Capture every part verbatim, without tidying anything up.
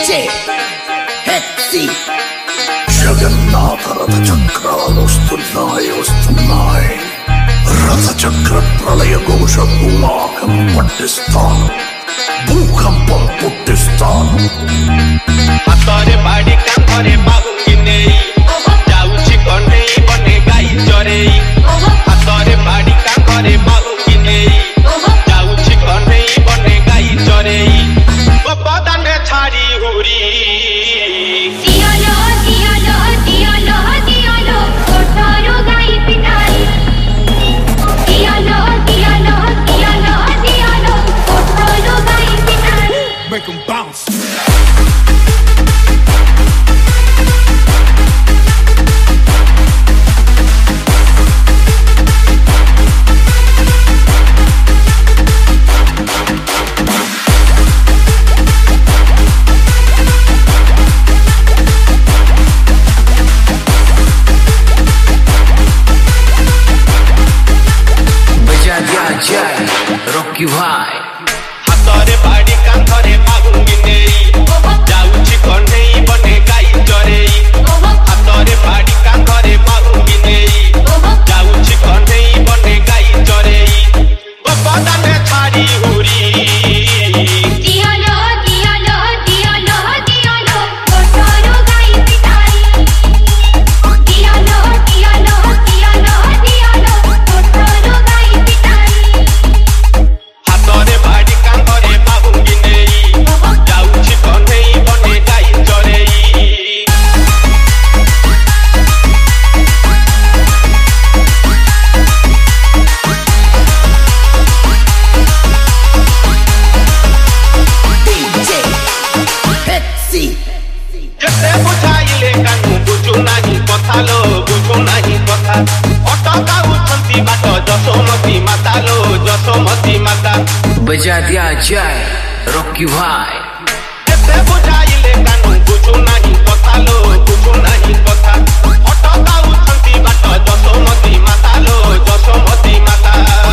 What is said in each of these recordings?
DJ HC Jagannath రథ చక్రాలు వస్తున్నాయి వస్తున్నాయి రథ చక్ర ప్రళయ ఘోష భూమాకం పట్టిస్తాను భూకంపం పుట్టిస్తాను ହାତରେ ବାଡ଼ି କାନ୍ଧରେ ବାହୁଙ୍ଗି ନେଇ ଯାଉଛି କଣ୍ଢେଇ ବନେ ଗାଈ ଚରେଇ ହାତରେ ବାଡ଼ି କାନ୍ଧରେ ବାହୁଙ୍ଗି ନେଇ ଯାଉଛି କଣ୍ଢେଇ ବନେ ଗାଈ ଚରେଇ ଗୋପଦାନେ ଛାଡ଼ି ହୁରି Make them bounce. बजा दिया जाए रॉकी भाई ହାତରେ ବାଡ଼ି କାନ୍ଧରେ ବାହୁଙ୍ଗି ନେଇ ଯାଉଛି କଣ୍ଢେଇ ବନେ ଗାଈ ଚରେଇ ହାତରେ ବାଡ଼ି କାନ୍ଧରେ ବାହୁଙ୍ଗି ନେଇ ଯାଉଛି କଣ୍ଢେଇ ବନେ ଗାଈ ଚରେଇ ଗୋପଦାନେ ଛାଡ଼ି ହୁରି ହାତରେ ବାଡ଼ି କାନ୍ଧରେ ବାହୁଙ୍ଗି ନେଇ ଯାଉଛି କଣ୍ଢେଇ ବନେ ଗାଈ ଚରେଇ डीजे हेच्सी ଯେତେ ବୁଝାଇଲେ କାନୁ ବୁଝୁ ନାହିଁ କଥା ଲୋ ବୁଝୁ ନାହିଁ କଥା ଅଟକାଉଛନ୍ତି ବାଟ ଯଶୋମତୀ ମାତା ଲୋ ଯଶୋମତୀ ମାତା बजा दिया जाए रॉकी भाई ଯେତେ ବୁଝାଇଲେ କାନୁ ବୁଝୁ ନାହିଁ କଥା ଲୋ ବୁଝୁ ନାହିଁ କଥା ଅଟକାଉଛନ୍ତି ବାଟ ଯଶୋମତୀ ମାତା ଲୋ ଯଶୋମତୀ ମାତା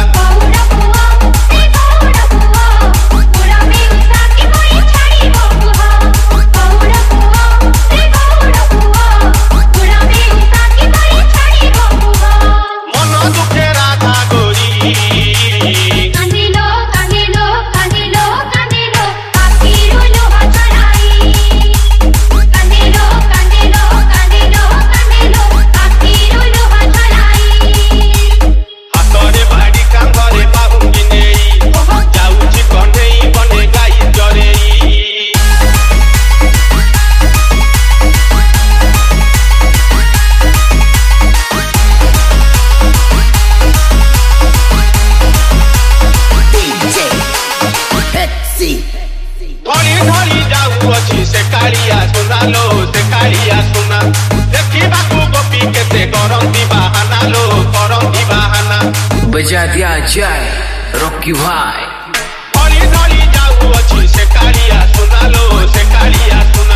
ମନ ଦୁଃଖେ ରାଧା ଗୋରୀ ହାତରେ ବାଡ଼ି କାନ୍ଧରେ ବାହୁଙ୍ଗି ନେଇ ଯାଉଛି କଣ୍ଢେଇ ବନେ ଗାଈ ଚରେଇ डीजे हेच्सी ଧରି ଧରି ଯାଉଅଛି ସେ କାଳିଆ ସୁନା ଲୋ ସେ କାଳିଆ ସୁନା ଦେଖିବାକୁ ଗୋପୀ କେତେ କରନ୍ତି ବାହାନା ଲୋ କରନ୍ତି ବାହାନା बजा दिया जाए रॉकी भाई ଧରି ଧରି ଯାଉଅଛି ସେ କାଳିଆ ସୁନା ଲୋ ସେ କାଳିଆ ସୁନା